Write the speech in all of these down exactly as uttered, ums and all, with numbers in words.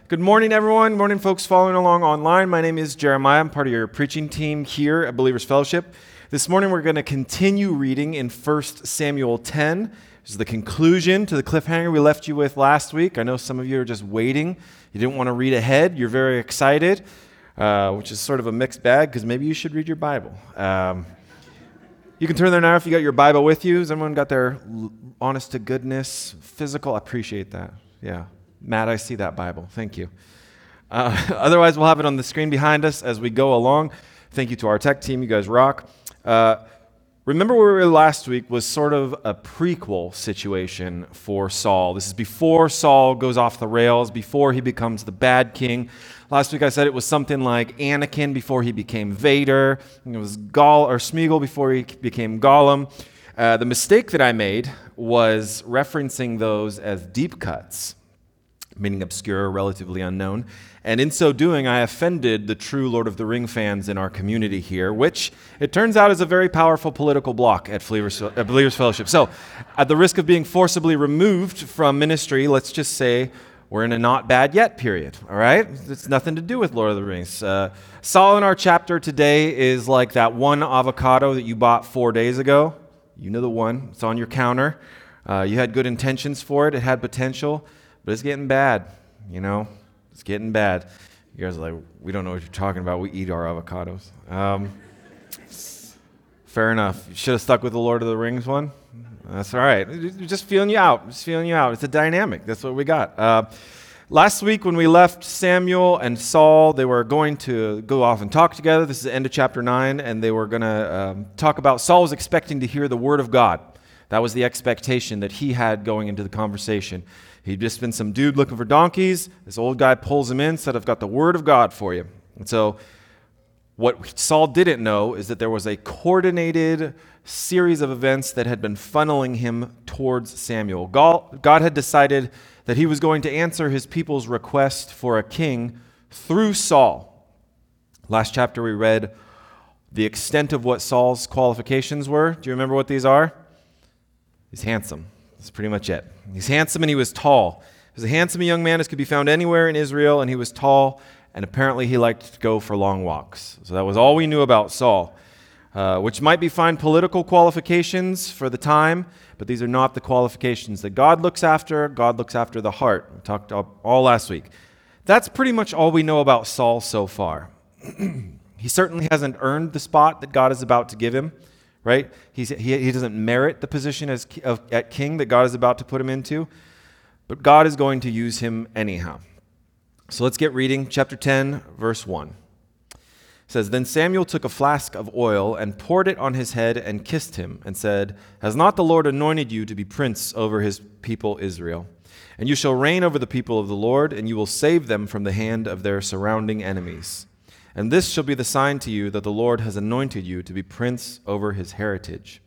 Good morning, everyone. Morning, folks following along online. My name is Jeremiah. I'm part of your preaching team here at Believers Fellowship. This morning, we're going to continue reading in First Samuel ten. This is the conclusion to the cliffhanger we left you with last week. I know some of you are just waiting. You didn't want to read ahead. You're very excited, uh, which is sort of a mixed bag because maybe you should read your Bible. Um, you can turn there now if you got your Bible with you. Has everyone got their honest to goodness, physical? I appreciate that. Yeah. Matt, I see that Bible. Thank you. Uh, otherwise, we'll have it on the screen behind us as we go along. Thank you to our tech team. You guys rock. Uh, remember where we were last week was sort of a prequel situation for Saul. This is before Saul goes off the rails, before he becomes the bad king. Last week I said it was something like Anakin before he became Vader. It was Gaul or Smeagol before he became Gollum. Uh, the mistake that I made was referencing those as deep cuts, meaning obscure, relatively unknown. And in so doing, I offended the true Lord of the Ring fans in our community here, which it turns out is a very powerful political bloc at Believers, at Believers Fellowship. So at the risk of being forcibly removed from ministry, let's just say we're in a not bad yet period, all right? It's nothing to do with Lord of the Rings. Uh, Saul in our chapter today is like that one avocado that you bought four days ago. You know the one. It's on your counter. Uh, you had good intentions for it. It had potential. But it's getting bad, you know? It's getting bad. You guys are like, we don't know what you're talking about. We eat our avocados. Um, fair enough. You should have stuck with the Lord of the Rings one. That's all right. Just feeling you out. Just feeling you out. It's a dynamic. That's what we got. Uh, last week when we left Samuel and Saul, they were going to go off and talk together. This is the end of chapter nine, and they were going to um, talk about Saul was expecting to hear the word of God. That was the expectation that he had going into the conversation. He'd just been some dude looking for donkeys. This old guy pulls him in, said, I've got the word of God for you. And so what Saul didn't know is that there was a coordinated series of events that had been funneling him towards Samuel. God had decided that he was going to answer his people's request for a king through Saul. Last chapter we read the extent of what Saul's qualifications were. Do you remember what these are? He's handsome. That's pretty much it. He's handsome and he was tall. He was a handsome young man as could be found anywhere in Israel, and he was tall, and apparently he liked to go for long walks. So that was all we knew about Saul, uh, which might be fine political qualifications for the time, but these are not the qualifications that God looks after. God looks after the heart. We talked all last week. That's pretty much all we know about Saul so far. He certainly hasn't earned the spot that God is about to give him. Right? He's, he, he doesn't merit the position as of, at king that God is about to put him into, but God is going to use him anyhow. So let's get reading. Chapter ten, verse one. It says, Then Samuel took a flask of oil and poured it on his head and kissed him and said, Has not the Lord anointed you to be prince over his people Israel? And you shall reign over the people of the Lord, and you will save them from the hand of their surrounding enemies. And this shall be the sign to you that the Lord has anointed you to be prince over his heritage.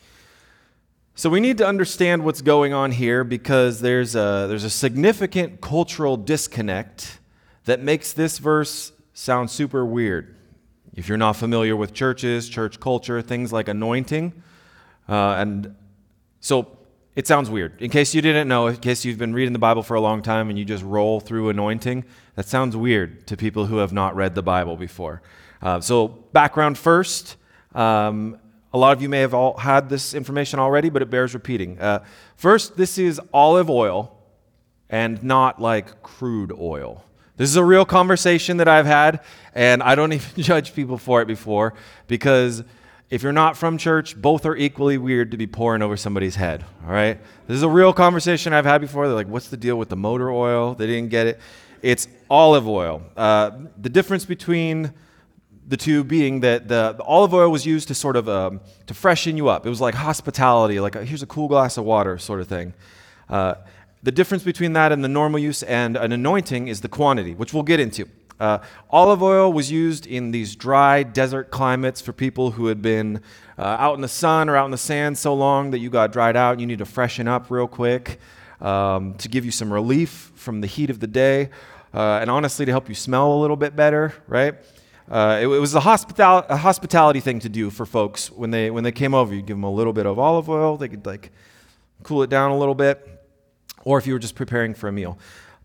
So we need to understand what's going on here because there's a, there's a significant cultural disconnect that makes this verse sound super weird. If you're not familiar with churches, church culture, things like anointing. Uh, and so it sounds weird. In case you didn't know, in case you've been reading the Bible for a long time and you just roll through anointing, that sounds weird to people who have not read the Bible before. Uh, so background first. Um, a lot of you may have all had this information already, but it bears repeating. Uh, first, this is olive oil and not like crude oil. This is a real conversation that I've had, and I don't even judge people for it before because if you're not from church, both are equally weird to be pouring over somebody's head, all right? This is a real conversation I've had before. They're like, what's the deal with the motor oil? They didn't get it. It's olive oil. Uh, the difference between the two being that the, the olive oil was used to sort of um, to freshen you up. It was like hospitality, like a, here's a cool glass of water sort of thing. Uh, the difference between that and the normal use and an anointing is the quantity, which we'll get into. Uh, olive oil was used in these dry desert climates for people who had been uh, out in the sun or out in the sand so long that you got dried out and you need to freshen up real quick um, to give you some relief from the heat of the day uh, and honestly to help you smell a little bit better, right? Uh, it, it was a, hospital, a hospitality thing to do for folks when they when they came over. You give them a little bit of olive oil, they could like cool it down a little bit, or if you were just preparing for a meal.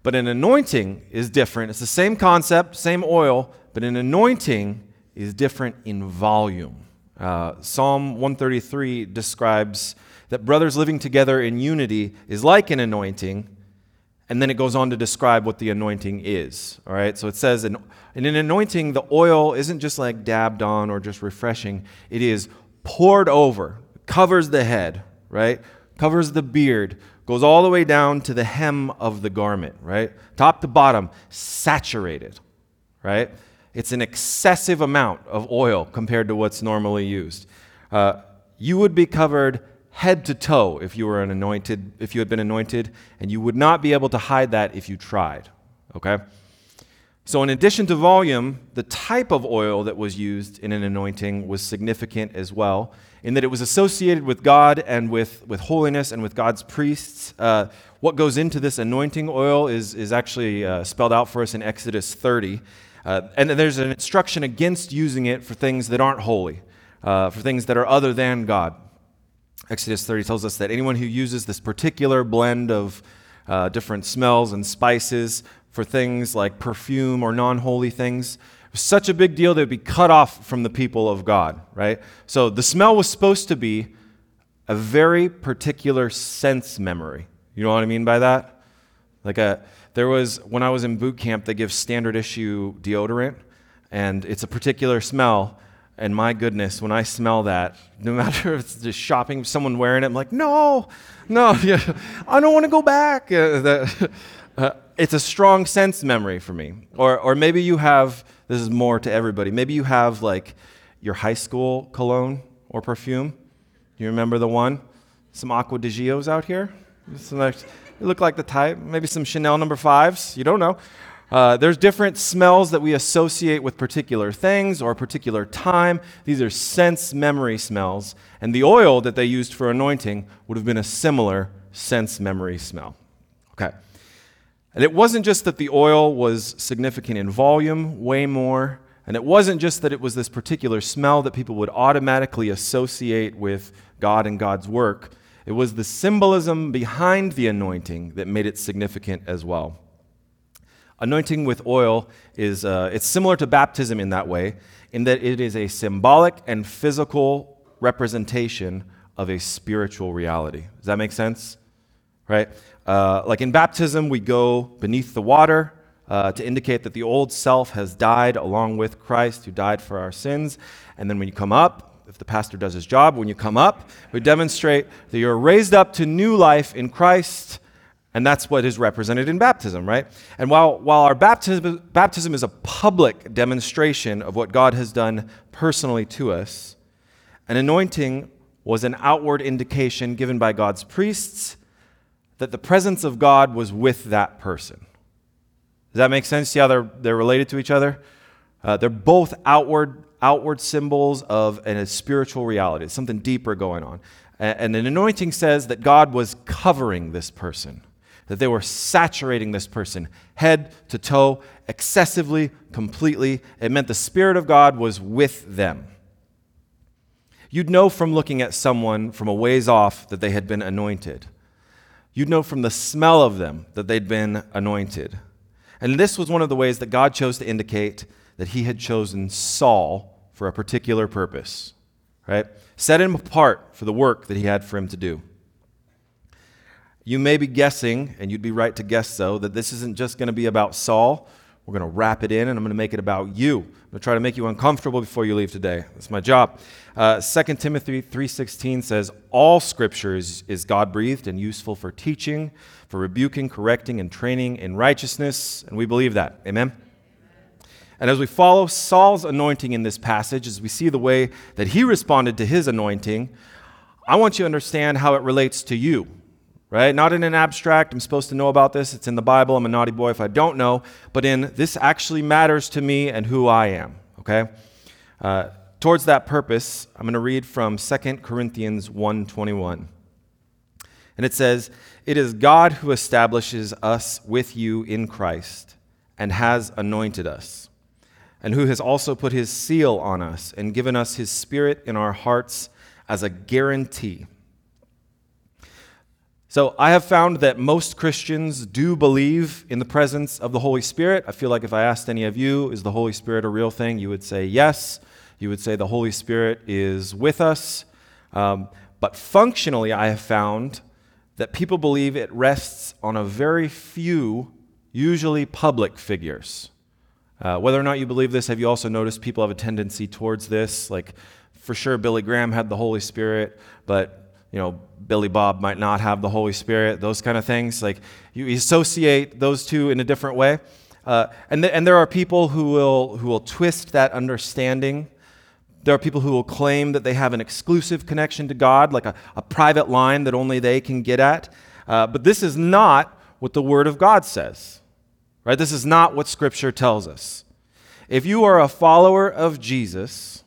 But an anointing is different. It's the same concept, same oil, but an anointing is different in volume. Uh, Psalm one thirty-three describes that brothers living together in unity is like an anointing, and then it goes on to describe what the anointing is. All right, so it says in, in an anointing, the oil isn't just like dabbed on or just refreshing. It is poured over, covers the head, right? Covers the beard, goes all the way down to the hem of the garment, right? Top to bottom, saturated, right? It's an excessive amount of oil compared to what's normally used. Uh, you would be covered head to toe if you were an anointed, if you had been anointed, and you would not be able to hide that if you tried. Okay? So in addition to volume, the type of oil that was used in an anointing was significant as well, in that it was associated with God and with, with holiness and with God's priests. Uh, what goes into this anointing oil is, is actually uh, spelled out for us in Exodus thirty. Uh, and there's an instruction against using it for things that aren't holy, uh, for things that are other than God. Exodus thirty tells us that anyone who uses this particular blend of uh, different smells and spices for things like perfume or non-holy things, it was such a big deal they would be cut off from the people of God, right? So the smell was supposed to be a very particular sense memory. You know what I mean by that? Like a... There was, when I was in boot camp, they give standard issue deodorant, and it's a particular smell, and my goodness, when I smell that, no matter if it's just shopping, someone wearing it, I'm like, no, no, yeah, I don't want to go back. Uh, that, uh, it's a strong sense memory for me. Or, or maybe you have, this is more to everybody, maybe you have like your high school cologne or perfume. Do you remember the one? Some Aqua di Gios out here? Some like, you look like the type. Maybe some Chanel number fives. You don't know. Uh, there's different smells that we associate with particular things or a particular time. These are sense memory smells. And the oil that they used for anointing would have been a similar sense memory smell. Okay. And it wasn't just that the oil was significant in volume, way more. And it wasn't just that it was this particular smell that people would automatically associate with God and God's work. It was the symbolism behind the anointing that made it significant as well. Anointing with oil is uh, it's similar to baptism in that way, in that it is a symbolic and physical representation of a spiritual reality. Does that make sense? Right? Uh, like in baptism, we go beneath the water uh, to indicate that the old self has died along with Christ, who died for our sins. And then when you come up, if the pastor does his job, when you come up, we demonstrate that you're raised up to new life in Christ, and that's what is represented in baptism, right? And while, while our baptism, baptism is a public demonstration of what God has done personally to us, an anointing was an outward indication given by God's priests that the presence of God was with that person. Does that make sense? See how they're, they're related to each other? Uh, they're both outward outward symbols of a spiritual reality. It's something deeper going on. And an anointing says that God was covering this person, that they were saturating this person, head to toe, excessively, completely. It meant the Spirit of God was with them. You'd know from looking at someone from a ways off that they had been anointed. You'd know from the smell of them that they'd been anointed. And this was one of the ways that God chose to indicate that he had chosen Saul for a particular purpose, right? Set him apart for the work that he had for him to do. You may be guessing, and you'd be right to guess so, that this isn't just going to be about Saul. We're going to wrap it in, and I'm going to make it about you. I'm going to try to make you uncomfortable before you leave today. That's my job. Uh, Second Timothy three sixteen says, all Scripture is, is God-breathed and useful for teaching, for rebuking, correcting, and training in righteousness, and we believe that. Amen? And as we follow Saul's anointing in this passage, as we see the way that he responded to his anointing, I want you to understand how it relates to you, right? Not in an abstract, I'm supposed to know about this, it's in the Bible, I'm a naughty boy if I don't know, but in this actually matters to me and who I am, okay? Uh, towards that purpose, I'm going to read from Second Corinthians one twenty-one. And it says, "It is God who establishes us with you in Christ and has anointed us, and who has also put his seal on us and given us his Spirit in our hearts as a guarantee." So I have found that most Christians do believe in the presence of the Holy Spirit. I feel like if I asked any of you, is the Holy Spirit a real thing? You would say yes. You would say the Holy Spirit is with us. Um, but functionally, I have found that people believe it rests on a very few, usually public figures. Uh, whether or not you believe this, have you also noticed people have a tendency towards this? Like, for sure, Billy Graham had the Holy Spirit, but, you know, Billy Bob might not have the Holy Spirit, those kind of things. Like, you associate those two in a different way. Uh, and, th- and there are people who will, who will twist that understanding. There are people who will claim that they have an exclusive connection to God, like a, a private line that only they can get at. Uh, but this is not what the Word of God says, right? This is not what Scripture tells us. If you are a follower of Jesus,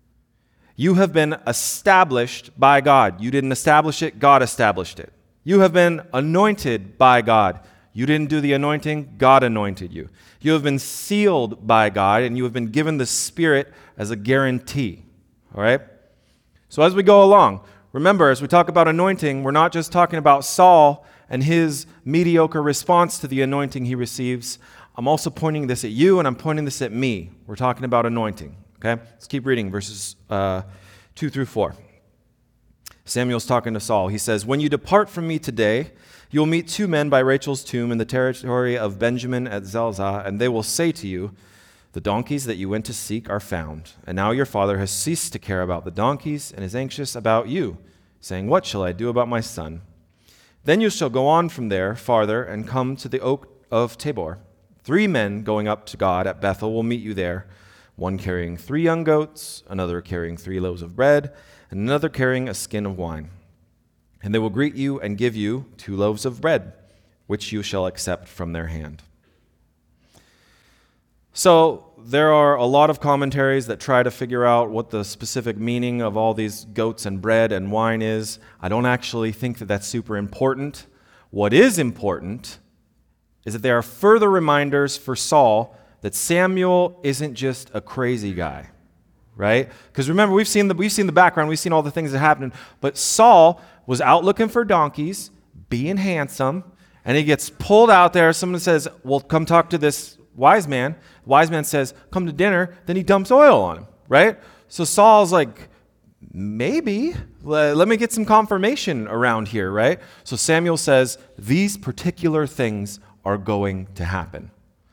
you have been established by God. You didn't establish it, God established it. You have been anointed by God. You didn't do the anointing, God anointed you. You have been sealed by God, and you have been given the Spirit as a guarantee. All right? So as we go along, remember, as we talk about anointing, we're not just talking about Saul and his mediocre response to the anointing he receives. I'm also pointing this at you, and I'm pointing this at me. We're talking about anointing. Okay? Let's keep reading verses uh, two through four. Samuel's talking to Saul. He says, "When you depart from me today, you will meet two men by Rachel's tomb in the territory of Benjamin at Zelzah, and they will say to you, 'The donkeys that you went to seek are found.' And now your father has ceased to care about the donkeys and is anxious about you, saying, 'What shall I do about my son?' Then you shall go on from there farther and come to the oak of Tabor. Three men going up to God at Bethel will meet you there, one carrying three young goats, another carrying three loaves of bread, and another carrying a skin of wine. And they will greet you and give you two loaves of bread, which you shall accept from their hand." So there are a lot of commentaries that try to figure out what the specific meaning of all these goats and bread and wine is. I don't actually think that that's super important. What is important is that there are further reminders for Saul that Samuel isn't just a crazy guy, right? Because remember, we've seen the we've seen the background, we've seen all the things that happened, but Saul was out looking for donkeys, being handsome, and he gets pulled out there. Someone says, "Well, come talk to this wise man." The wise man says, "Come to dinner." Then he dumps oil on him, right? So Saul's like, maybe, let me get some confirmation around here, right? So Samuel says, these particular things are going to happen.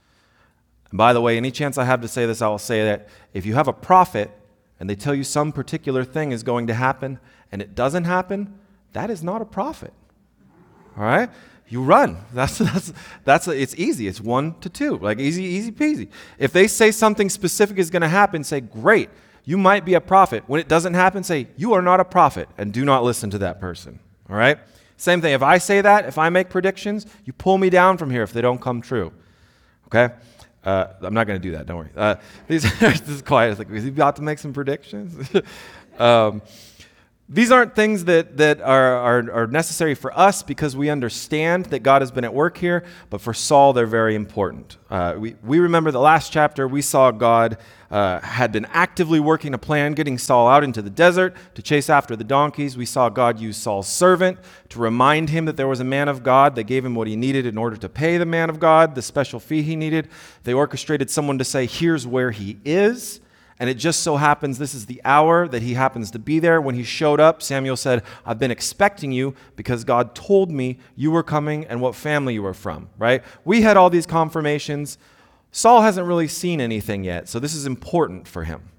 And by the way, any chance I have to say this, I will say that if you have a prophet and they tell you some particular thing is going to happen and it doesn't happen, that is not a prophet. All right? You run. That's that's that's it's easy. It's one to two, like easy, easy peasy. If they say something specific is going to happen, say, "Great, you might be a prophet." When it doesn't happen, say, "You are not a prophet," and do not listen to that person. All right? Same thing. If I say that, if I make predictions, you pull me down from here if they don't come true. Okay? Uh, I'm not going to do that. Don't worry. Uh, these this is quiet. It's like, is he about to make some predictions? um, These aren't things that, that are, are, are necessary for us because we understand that God has been at work here, but for Saul, they're very important. Uh, we, we remember the last chapter, we saw God uh, had been actively working a plan, getting Saul out into the desert to chase after the donkeys. We saw God use Saul's servant to remind him that there was a man of God. They gave him what he needed in order to pay the man of God the special fee he needed. They orchestrated someone to say, "Here's where he is." And it just so happens this is the hour that he happens to be there. When he showed up, Samuel said, "I've been expecting you because God told me you were coming and what family you were from," right? We had all these confirmations. Saul hasn't really seen anything yet, so this is important for him.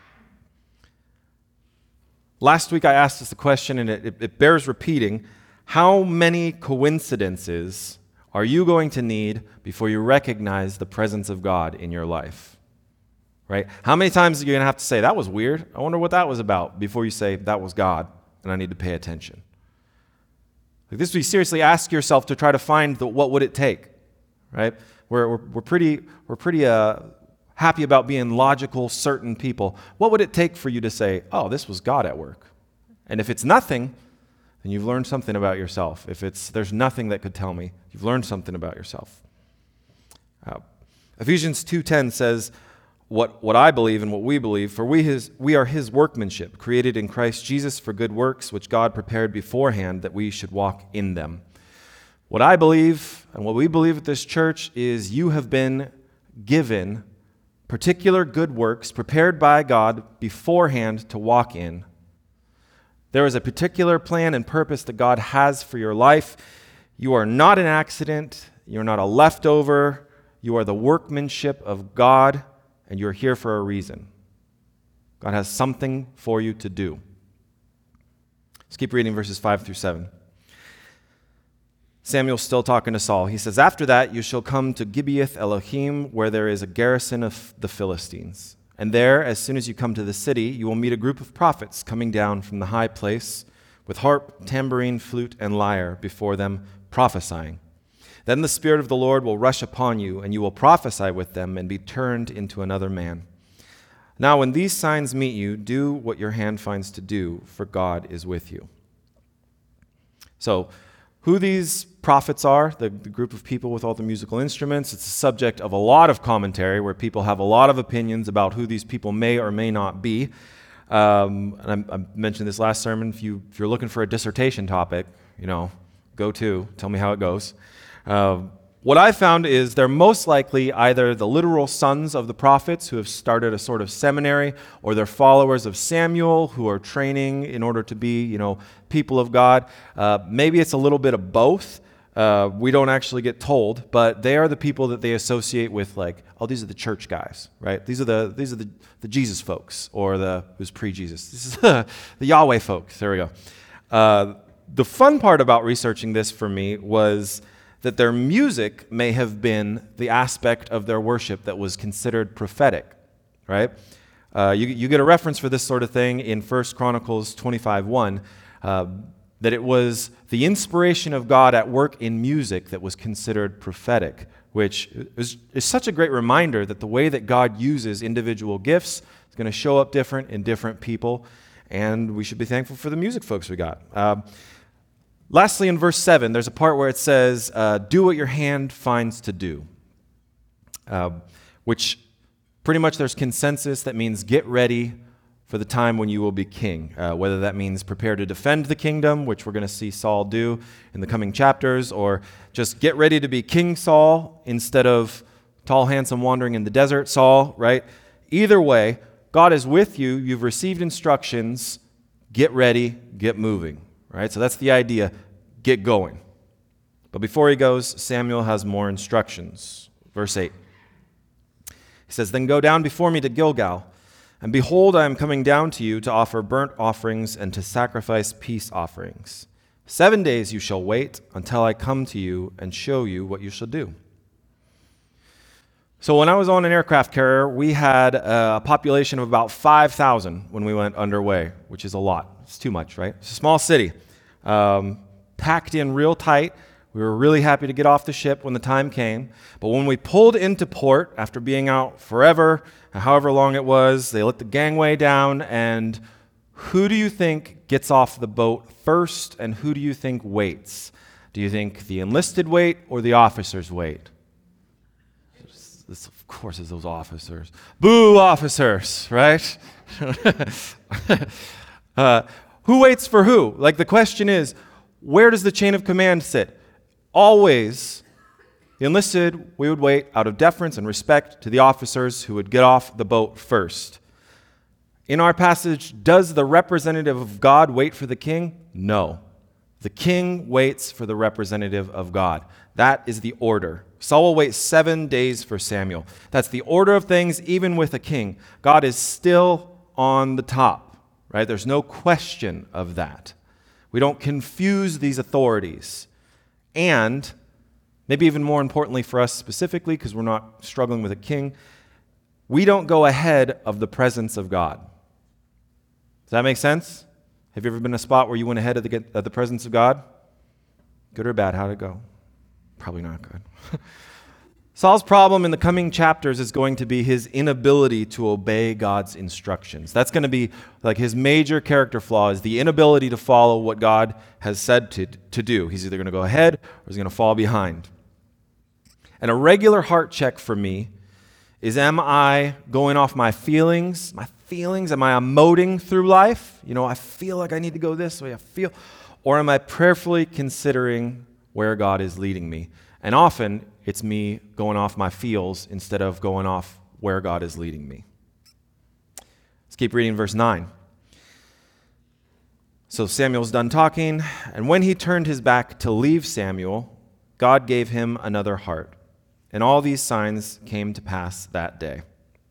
Last week I asked this a question, and it, it bears repeating. How many coincidences are you going to need before you recognize the presence of God in your life? Right? How many times are you going to have to say, "That was weird. I wonder what that was about," before you say, "That was God, and I need to pay attention"? Like this, we seriously ask yourself to try to find the what would it take, right? We're we're, we're pretty we're pretty uh, happy about being logical, certain people. What would it take for you to say, "Oh, this was God at work"? And if it's nothing, then you've learned something about yourself. If it's there's nothing that could tell me, you've learned something about yourself. Uh, Ephesians two ten says, What, what I believe and what we believe, for we his we are his workmanship, created in Christ Jesus for good works, which God prepared beforehand that we should walk in them. What I believe and what we believe at this church is you have been given particular good works prepared by God beforehand to walk in. There is a particular plan and purpose that God has for your life. You are not an accident. You're not a leftover. You are the workmanship of God, and you're here for a reason. God has something for you to do. Let's keep reading verses five through seven. Samuel's still talking to Saul. He says, "After that you shall come to Gibeath Elohim, where there is a garrison of the Philistines. And there, as soon as you come to the city, you will meet a group of prophets coming down from the high place with harp, tambourine, flute, and lyre before them, prophesying. Then the Spirit of the Lord will rush upon you, and you will prophesy with them and be turned into another man. Now when these signs meet you, do what your hand finds to do, for God is with you." So, who these prophets are, the, the group of people with all the musical instruments, it's the subject of a lot of commentary where people have a lot of opinions about who these people may or may not be. Um, and I, I mentioned this last sermon. If, you, if you're looking for a dissertation topic, you know, go to, tell me how it goes. Uh, what I found is they're most likely either the literal sons of the prophets who have started a sort of seminary, or they're followers of Samuel who are training in order to be, you know, people of God. Uh, maybe it's a little bit of both. Uh, we don't actually get told, but they are the people that they associate with, like, oh, these are the church guys, right? These are the these are the, the Jesus folks, or the who's pre-Jesus. This is the, the Yahweh folks. There we go. Uh, the fun part about researching this for me was that their music may have been the aspect of their worship that was considered prophetic, right? Uh, you, you get a reference for this sort of thing in First Chronicles twenty-five one, uh, that it was the inspiration of God at work in music that was considered prophetic, which is, is such a great reminder that the way that God uses individual gifts is going to show up different in different people, and we should be thankful for the music folks we got. Uh, Lastly, in verse seven, there's a part where it says, uh, do what your hand finds to do, uh, which pretty much there's consensus that means get ready for the time when you will be king, uh, whether that means prepare to defend the kingdom, which we're going to see Saul do in the coming chapters, or just get ready to be King Saul instead of tall, handsome, wandering in the desert Saul, right? Either way, God is with you. You've received instructions. Get ready, get moving. Right? So that's the idea. Get going. But before he goes, Samuel has more instructions. Verse eight. He says, "Then go down before me to Gilgal, and behold, I am coming down to you to offer burnt offerings and to sacrifice peace offerings. Seven days you shall wait until I come to you and show you what you shall do." So when I was on an aircraft carrier, we had a population of about five thousand when we went underway, which is a lot. It's too much, right? It's a small city, um, packed in real tight. We were really happy to get off the ship when the time came. But when we pulled into port, after being out forever, however long it was, they let the gangway down, and who do you think gets off the boat first, and who do you think waits? Do you think the enlisted wait or the officers wait? This, of course, is those officers. Boo, officers, right? uh, who waits for who? Like, the question is, where does the chain of command sit? Always, the enlisted, we would wait out of deference and respect to the officers who would get off the boat first. In our passage, does the representative of God wait for the king? No. The king waits for the representative of God. That is the order. Saul will wait seven days for Samuel. That's the order of things, even with a king. God is still on the top, right? There's no question of that. We don't confuse these authorities. And, maybe even more importantly for us specifically, because we're not struggling with a king, we don't go ahead of the presence of God. Does that make sense? Have you ever been in a spot where you went ahead of the, of the presence of God? Good or bad? How'd it go? Probably not good. Saul's problem in the coming chapters is going to be his inability to obey God's instructions. That's going to be like his major character flaw, is the inability to follow what God has said to, to do. He's either going to go ahead or he's going to fall behind. And a regular heart check for me is, am I going off my feelings? My feelings? Am I emoting through life? You know, I feel like I need to go this way. I feel. Or am I prayerfully considering where God is leading me. And often, it's me going off my feels instead of going off where God is leading me. Let's keep reading verse nine. So Samuel's done talking, and when he turned his back to leave Samuel, God gave him another heart. And all these signs came to pass that day.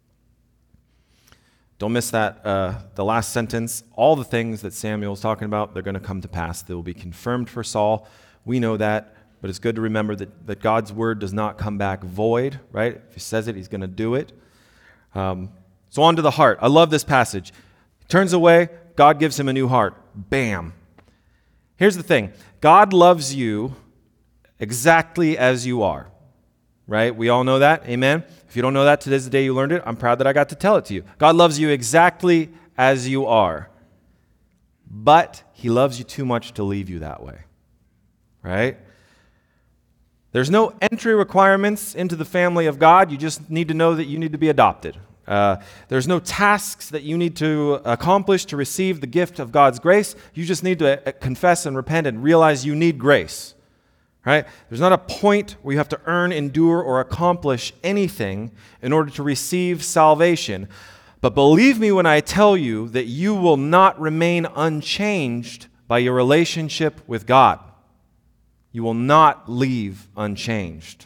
Don't miss that, uh, the last sentence. All the things that Samuel's talking about, they're going to come to pass. They will be confirmed for Saul. We know that, but it's good to remember that, that God's word does not come back void, right? If he says it, he's going to do it. Um, so on to the heart. I love this passage. He turns away, God gives him a new heart. Bam. Here's the thing. God loves you exactly as you are, right? We all know that. Amen? If you don't know that, today's the day you learned it. I'm proud that I got to tell it to you. God loves you exactly as you are, but he loves you too much to leave you that way, right? There's no entry requirements into the family of God. You just need to know that you need to be adopted. Uh, there's no tasks that you need to accomplish to receive the gift of God's grace. You just need to uh, confess and repent and realize you need grace. Right? There's not a point where you have to earn, endure, or accomplish anything in order to receive salvation. But believe me when I tell you that you will not remain unchanged by your relationship with God. You will not leave unchanged.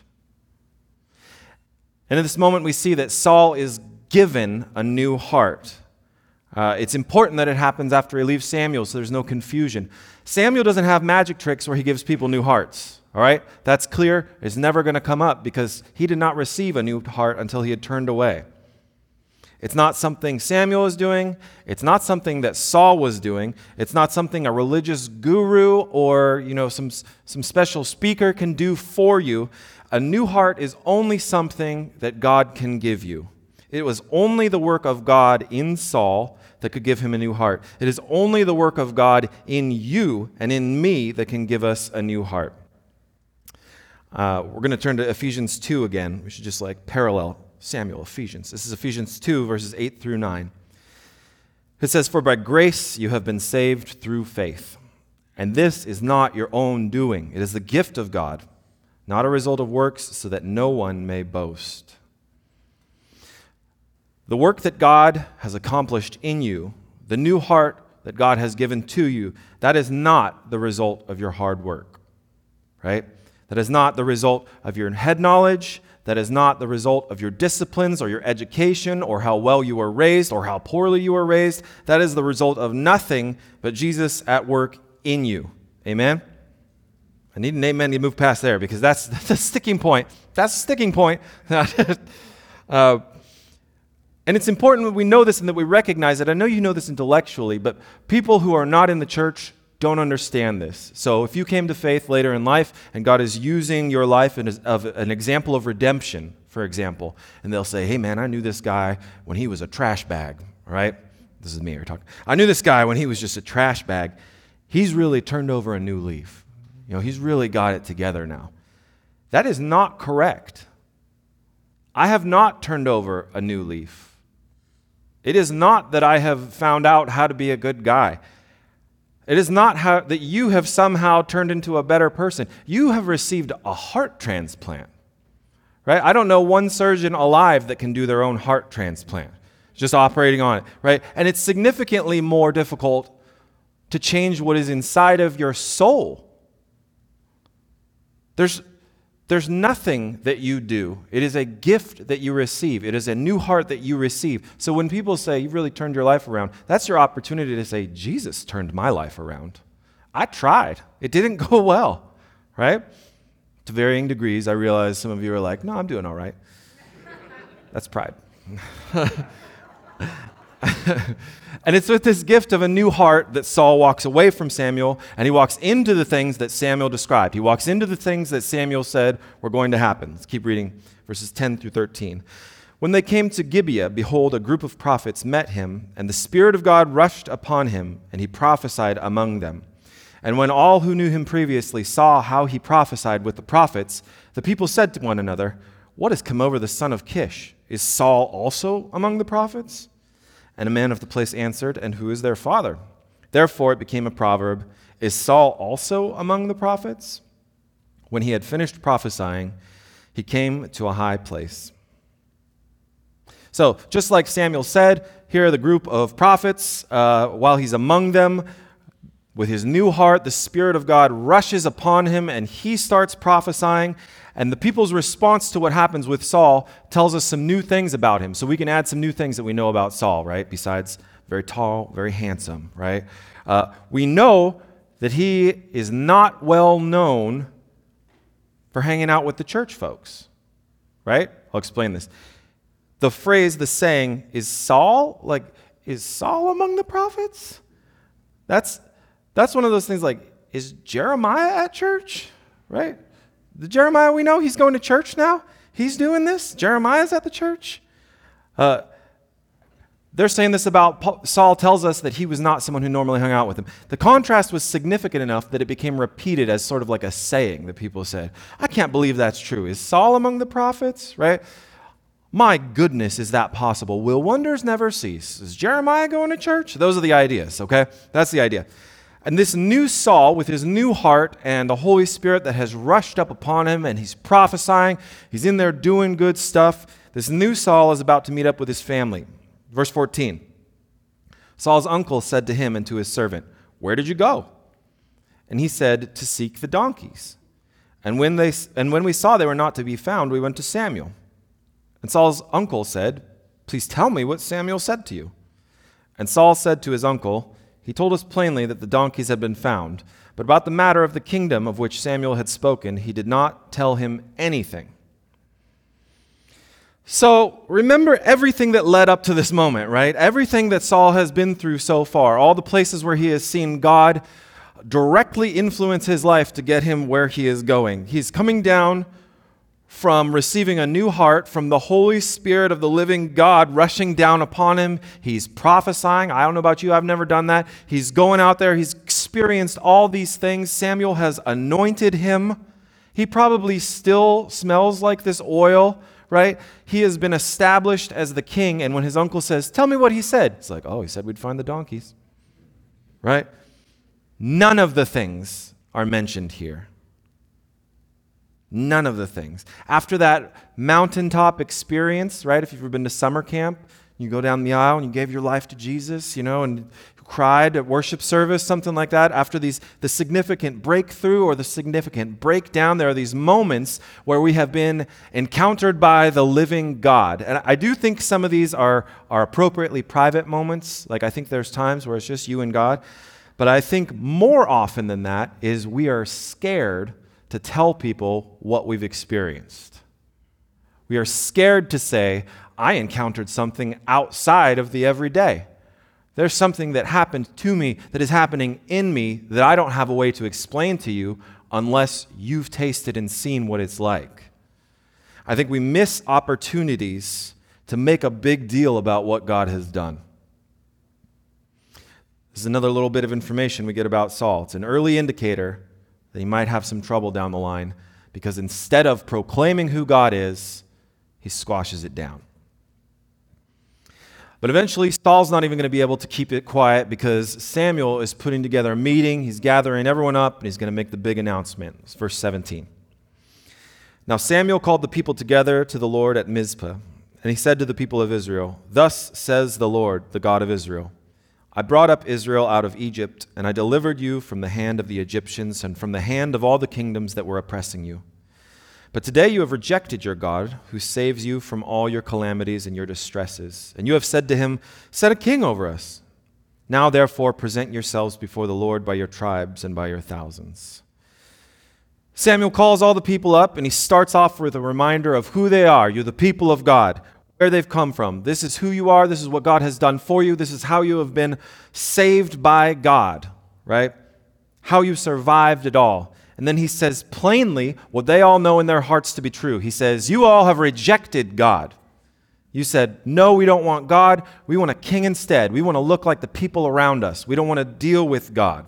And in this moment, we see that Saul is given a new heart. Uh, it's important that it happens after he leaves Samuel, so there's no confusion. Samuel doesn't have magic tricks where he gives people new hearts. All right? That's clear. It's never going to come up because he did not receive a new heart until he had turned away. It's not something Samuel is doing. It's not something that Saul was doing. It's not something a religious guru or, you know, some, some special speaker can do for you. A new heart is only something that God can give you. It was only the work of God in Saul that could give him a new heart. It is only the work of God in you and in me that can give us a new heart. Uh, we're going to turn to Ephesians two again. We should just like parallel Samuel, Ephesians. This is Ephesians two, verses eight through nine. It says, "For by grace you have been saved through faith. And this is not your own doing. It is the gift of God, not a result of works, so that no one may boast." The work that God has accomplished in you, the new heart that God has given to you, that is not the result of your hard work, right? That is not the result of your head knowledge. That is not the result of your disciplines or your education or how well you were raised or how poorly you were raised. That is the result of nothing but Jesus at work in you. Amen? I need an amen to move past there because that's, that's a sticking point. That's a sticking point. uh, and it's important that we know this and that we recognize it. I know you know this intellectually, but people who are not in the church don't understand this. So if you came to faith later in life and God is using your life as of an example of redemption, for example, and they'll say, "Hey man, I knew this guy when he was a trash bag," right? This is me you're talking. "I knew this guy when he was just a trash bag. He's really turned over a new leaf. You know, he's really got it together now." That is not correct. I have not turned over a new leaf. It is not that I have found out how to be a good guy. It is not how, that you have somehow turned into a better person. You have received a heart transplant, right? I don't know one surgeon alive that can do their own heart transplant, just operating on it, right? And it's significantly more difficult to change what is inside of your soul. There's, there's nothing that you do. It is a gift that you receive. It is a new heart that you receive. So when people say, "You've really turned your life around," that's your opportunity to say, "Jesus turned my life around. I tried. It didn't go well," right? To varying degrees, I realize some of you are like, "No, I'm doing all right." That's pride. And it's with this gift of a new heart that Saul walks away from Samuel, and he walks into the things that Samuel described. He walks into the things that Samuel said were going to happen. Let's keep reading verses ten through thirteen. "When they came to Gibeah, behold, a group of prophets met him, and the Spirit of God rushed upon him, and he prophesied among them. And when all who knew him previously saw how he prophesied with the prophets, the people said to one another, 'What has come over the son of Kish? Is Saul also among the prophets?' And a man of the place answered, 'And who is their father?' Therefore it became a proverb, 'Is Saul also among the prophets?' When he had finished prophesying, he came to a high place. So, just like Samuel said, here are the group of prophets. Uh, while he's among them, with his new heart, the Spirit of God rushes upon him and he starts prophesying. And the people's response to what happens with Saul tells us some new things about him. So we can add some new things that we know about Saul, right? Besides very tall, very handsome, right? Uh, we know that he is not well known for hanging out with the church folks, right? I'll explain this. The phrase, the saying, is Saul, like, is Saul among the prophets? That's that's one of those things like, is Jeremiah at church, right? The Jeremiah we know, he's going to church now. He's doing this. Jeremiah's at the church. Uh, they're saying this about Paul. Saul tells us that he was not someone who normally hung out with him. The contrast was significant enough that it became repeated as sort of like a saying that people said, I can't believe that's true. Is Saul among the prophets, right? My goodness, is that possible? Will wonders never cease? Is Jeremiah going to church? Those are the ideas, okay? That's the idea. And this new Saul, with his new heart and the Holy Spirit that has rushed up upon him, and he's prophesying, he's in there doing good stuff. This new Saul is about to meet up with his family. Verse fourteen. Saul's uncle said to him and to his servant, where did you go? And he said, to seek the donkeys. And when they and when we saw they were not to be found, we went to Samuel. And Saul's uncle said, please tell me what Samuel said to you. And Saul said to his uncle, he told us plainly that the donkeys had been found, but about the matter of the kingdom of which Samuel had spoken, he did not tell him anything. So remember everything that led up to this moment, right? Everything that Saul has been through so far, all the places where he has seen God directly influence his life to get him where he is going. He's coming down from receiving a new heart from the Holy Spirit of the living God rushing down upon him. He's prophesying. I don't know about you. I've never done that. He's going out there. He's experienced all these things. Samuel has anointed him. He probably still smells like this oil, right? He has been established as the king. And when his uncle says, tell me what he said, it's like, oh, he said we'd find the donkeys, right? None of the things are mentioned here. None of the things. After that mountaintop experience, right? If you've ever been to summer camp, you go down the aisle and you gave your life to Jesus, you know, and you cried at worship service, something like that. After these, the significant breakthrough or the significant breakdown, there are these moments where we have been encountered by the living God. And I do think some of these are, are appropriately private moments. Like I think there's times where it's just you and God. But I think more often than that is we are scared to tell people what we've experienced. We are scared to say, I encountered something outside of the everyday. There's something that happened to me that is happening in me that I don't have a way to explain to you unless you've tasted and seen what it's like. I think we miss opportunities to make a big deal about what God has done. This is another little bit of information we get about Saul. It's an early indicator that he might have some trouble down the line because instead of proclaiming who God is, he squashes it down. But eventually, Saul's not even going to be able to keep it quiet because Samuel is putting together a meeting. He's gathering everyone up, and he's going to make the big announcement. It's verse seventeen. Now Samuel called the people together to the Lord at Mizpah, and he said to the people of Israel, thus says the Lord, the God of Israel, I brought up Israel out of Egypt, and I delivered you from the hand of the Egyptians and from the hand of all the kingdoms that were oppressing you. But today you have rejected your God, who saves you from all your calamities and your distresses. And you have said to him, set a king over us. Now therefore present yourselves before the Lord by your tribes and by your thousands. Samuel calls all the people up, and he starts off with a reminder of who they are. You're the people of God. Where they've come from. This is who you are. This is what God has done for you. This is how you have been saved by God, right? How you survived it all. And then he says plainly what they all know in their hearts to be true. He says, you all have rejected God. You said, no, we don't want God. We want a king instead. We want to look like the people around us. We don't want to deal with God.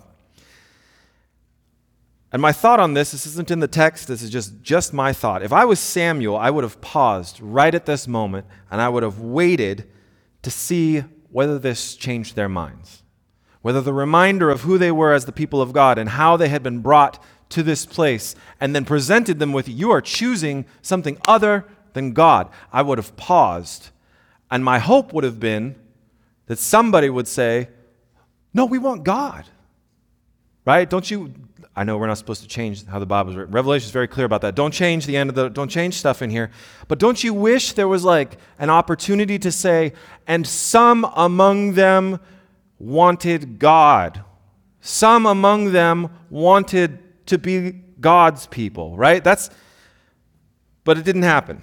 And my thought on this, this isn't in the text, this is just, just my thought. If I was Samuel, I would have paused right at this moment and I would have waited to see whether this changed their minds. Whether the reminder of who they were as the people of God and how they had been brought to this place and then presented them with, you are choosing something other than God, I would have paused. And my hope would have been that somebody would say, no, we want God. Right? Don't you, I know we're not supposed to change how the Bible is written. Revelation is very clear about that. Don't change the end of the, don't change stuff in here. But don't you wish there was like an opportunity to say, and some among them wanted God. Some among them wanted to be God's people, right? That's, but it didn't happen.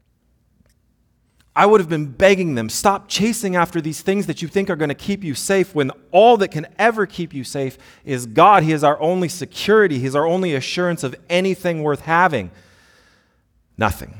I would have been begging them, stop chasing after these things that you think are going to keep you safe when all that can ever keep you safe is God. He is our only security. He is our only assurance of anything worth having. Nothing.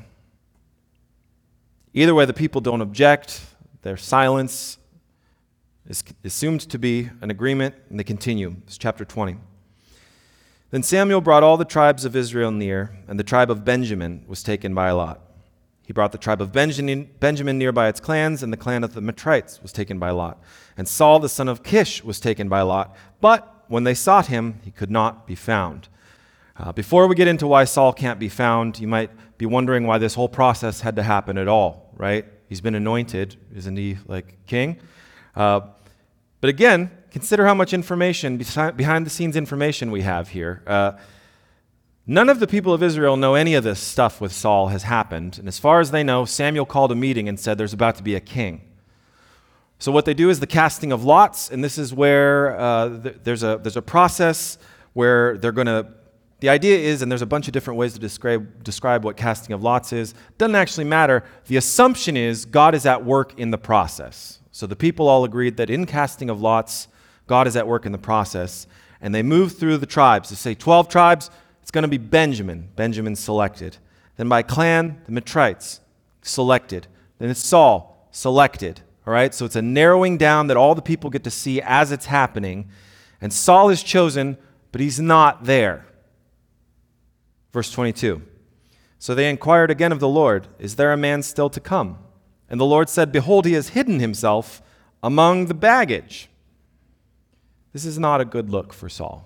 Either way, the people don't object. Their silence is assumed to be an agreement, and they continue. It's chapter twenty. Then Samuel brought all the tribes of Israel near, and the tribe of Benjamin was taken by Lot. He brought the tribe of Benjamin, Benjamin near by its clans, and the clan of the Matrites was taken by Lot. And Saul, the son of Kish, was taken by Lot. But when they sought him, he could not be found. Uh, before we get into why Saul can't be found, you might be wondering why this whole process had to happen at all, right? He's been anointed, isn't he, like king? Uh, but again, consider how much information, behind the scenes information we have here. Uh, None of the people of Israel know any of this stuff with Saul has happened. And as far as they know, Samuel called a meeting and said there's about to be a king. So what they do is the casting of lots, and this is where uh, th- there's a there's a process where they're going to, the idea is, and there's a bunch of different ways to describe, describe what casting of lots is, doesn't actually matter. The assumption is God is at work in the process. So the people all agreed that in casting of lots, God is at work in the process, and they move through the tribes. They say twelve tribes, it's going to be Benjamin. Benjamin selected. Then by clan, the Matrites selected. Then it's Saul selected. All right? So it's a narrowing down that all the people get to see as it's happening. And Saul is chosen, but he's not there. Verse twenty-two. So they inquired again of the Lord, is there a man still to come? And the Lord said, behold, he has hidden himself among the baggage. This is not a good look for Saul.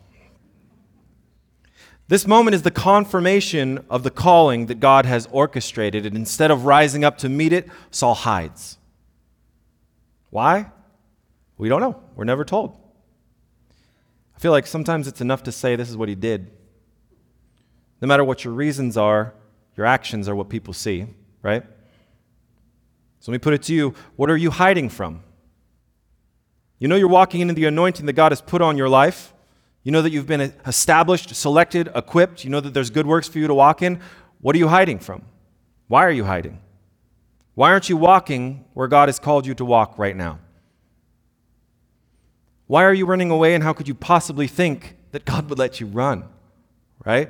This moment is the confirmation of the calling that God has orchestrated, and instead of rising up to meet it, Saul hides. Why? We don't know. We're never told. I feel like sometimes it's enough to say this is what he did. No matter what your reasons are, your actions are what people see, right? So let me put it to you, what are you hiding from? You know you're walking into the anointing that God has put on your life. You know that you've been established, selected, equipped. You know that there's good works for you to walk in. What are you hiding from? Why are you hiding? Why aren't you walking where God has called you to walk right now? Why are you running away, and how could you possibly think that God would let you run? Right?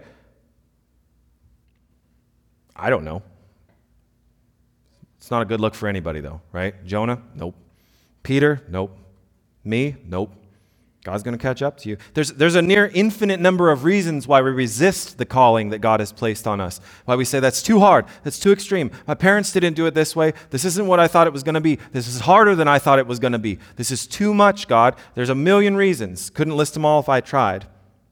I don't know. It's not a good look for anybody though, right? Jonah? Nope. Peter? Nope. Me? Nope. God's going to catch up to you. There's, there's a near infinite number of reasons why we resist the calling that God has placed on us. Why we say, that's too hard. That's too extreme. My parents didn't do it this way. This isn't what I thought it was going to be. This is harder than I thought it was going to be. This is too much, God. There's a million reasons. Couldn't list them all if I tried.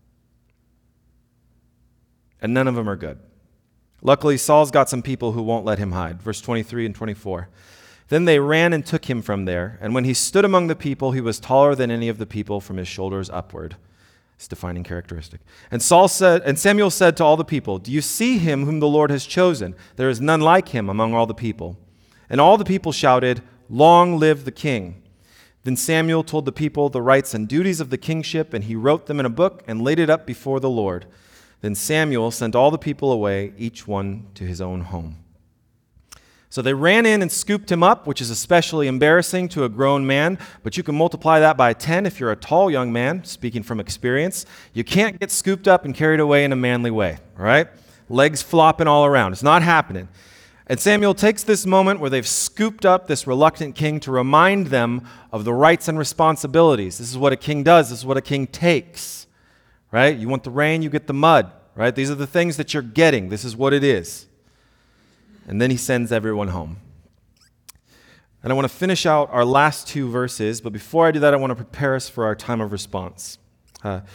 And none of them are good. Luckily, Saul's got some people who won't let him hide. Verse twenty-three and twenty-four. Then they ran and took him from there. And when he stood among the people, he was taller than any of the people from his shoulders upward. It's a defining characteristic. And Saul said, and Samuel said to all the people, do you see him whom the Lord has chosen? There is none like him among all the people. And all the people shouted, long live the king. Then Samuel told the people the rights and duties of the kingship, and he wrote them in a book and laid it up before the Lord. Then Samuel sent all the people away, each one to his own home. So they ran in and scooped him up, which is especially embarrassing to a grown man, but you can multiply that by ten if you're a tall young man, speaking from experience. You can't get scooped up and carried away in a manly way, all right? Legs flopping all around. It's not happening. And Samuel takes this moment where they've scooped up this reluctant king to remind them of the rights and responsibilities. This is what a king does. This is what a king takes, right? You want the rain, you get the mud, right? These are the things that you're getting. This is what it is. And then he sends everyone home. And I want to finish out our last two verses, but before I do that, I want to prepare us for our time of response. Uh,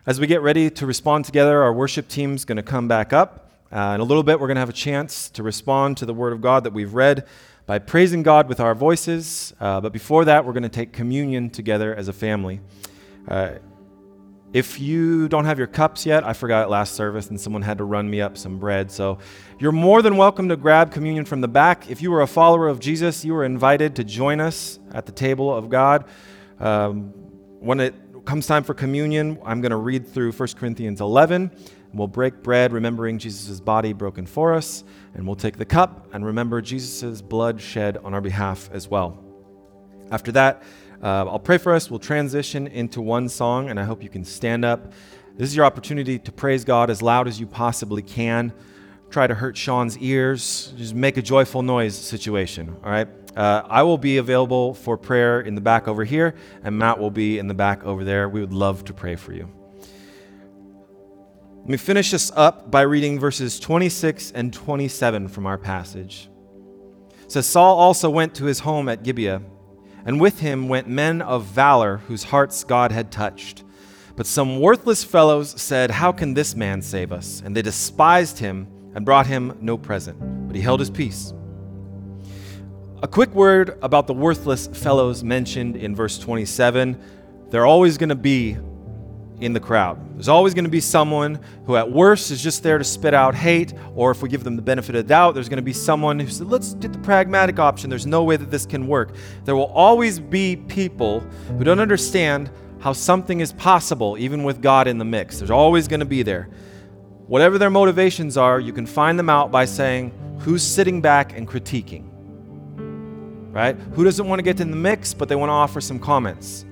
As we get ready to respond together, our worship team's going to come back up. Uh, in a little bit, we're going to have a chance to respond to the Word of God that we've read by praising God with our voices. Uh, but before that, we're going to take communion together as a family. Uh, if you don't have your cups yet, I forgot it last service and someone had to run me up some bread. So you're more than welcome to grab communion from the back. If you were a follower of Jesus, you were invited to join us at the table of God. Um, when it comes time for communion, I'm going to read through First Corinthians eleven. And we'll break bread, remembering Jesus' body broken for us. And we'll take the cup and remember Jesus' blood shed on our behalf as well. After that, uh, I'll pray for us. We'll transition into one song, and I hope you can stand up. This is your opportunity to praise God as loud as you possibly can. Try to hurt Sean's ears. Just make a joyful noise situation, all right? Uh, I will be available for prayer in the back over here, and Matt will be in the back over there. We would love to pray for you. Let me finish this up by reading verses twenty-six and twenty-seven from our passage. It says, Saul also went to his home at Gibeah, and with him went men of valor whose hearts God had touched. But some worthless fellows said, How can this man save us? And they despised him and brought him no present, but he held his peace. A quick word about the worthless fellows mentioned in verse twenty-seven. They're always going to be in the crowd. There's always going to be someone who at worst is just there to spit out hate, or if we give them the benefit of the doubt, there's going to be someone who says, let's get the pragmatic option. There's no way that this can work. There will always be people who don't understand how something is possible, even with God in the mix. There's always going to be there. Whatever their motivations are, you can find them out by saying, who's sitting back and critiquing? Right? Who doesn't want to get in the mix, but they want to offer some comments?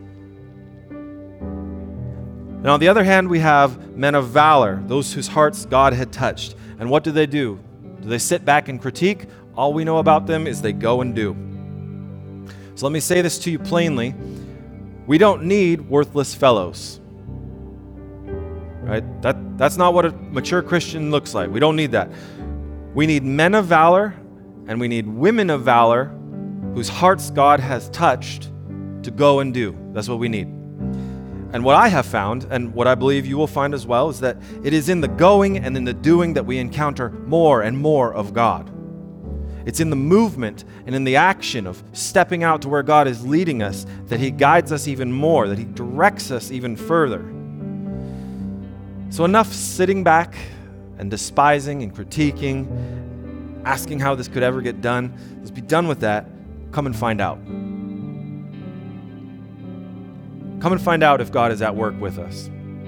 And on the other hand, we have men of valor, those whose hearts God had touched. And what do they do? Do they sit back and critique? All we know about them is they go and do. So let me say this to you plainly. We don't need worthless fellows. Right? That, that's not what a mature Christian looks like. We don't need that. We need men of valor, and we need women of valor whose hearts God has touched to go and do. That's what we need. And what I have found, and what I believe you will find as well, is that it is in the going and in the doing that we encounter more and more of God. It's in the movement and in the action of stepping out to where God is leading us that He guides us even more, that He directs us even further. So enough sitting back and despising and critiquing, asking how this could ever get done. Let's be done with that. Come and find out. Come and find out if God is at work with us.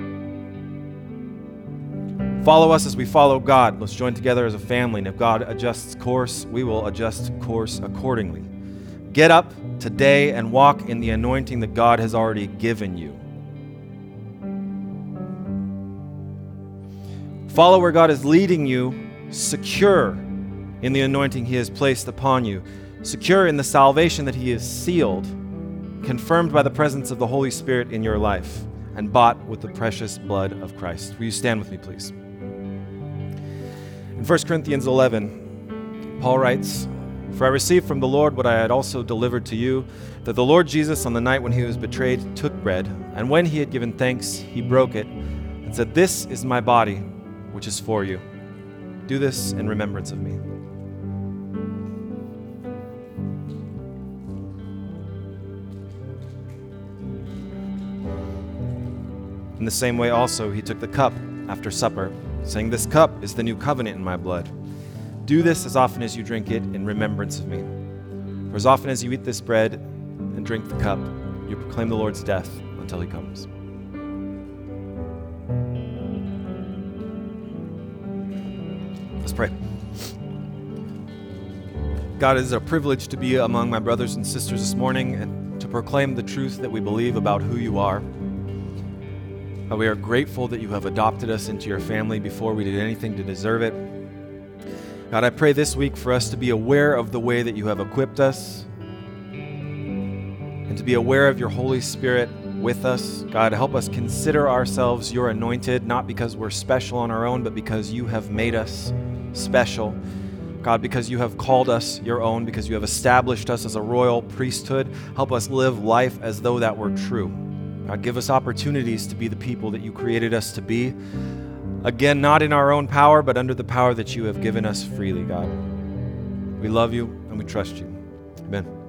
Follow us as we follow God. Let's join together as a family. And if God adjusts course, we will adjust course accordingly. Get up today and walk in the anointing that God has already given you. Follow where God is leading you, secure in the anointing He has placed upon you, secure in the salvation that He has sealed, confirmed by the presence of the Holy Spirit in your life, and bought with the precious blood of Christ. Will you stand with me, please? In First Corinthians eleven, Paul writes, For I received from the Lord what I had also delivered to you, that the Lord Jesus, on the night when He was betrayed, took bread, and when He had given thanks, He broke it, and said, This is my body, which is for you. Do this in remembrance of me. In the same way also he took the cup after supper, saying, This cup is the new covenant in my blood. Do this as often as you drink it in remembrance of me. For as often as you eat this bread and drink the cup, you proclaim the Lord's death until He comes. Let's pray. God, it is a privilege to be among my brothers and sisters this morning and to proclaim the truth that we believe about who You are. Uh, we are grateful that You have adopted us into Your family before we did anything to deserve it. God, I pray this week for us to be aware of the way that You have equipped us and to be aware of Your Holy Spirit with us. God, help us consider ourselves Your anointed, not because we're special on our own, but because You have made us special. God, because You have called us Your own, because You have established us as a royal priesthood, help us live life as though that were true. God, give us opportunities to be the people that you created us to be. Again, not in our own power, but under the power that you have given us freely, God. We love you and we trust you. Amen.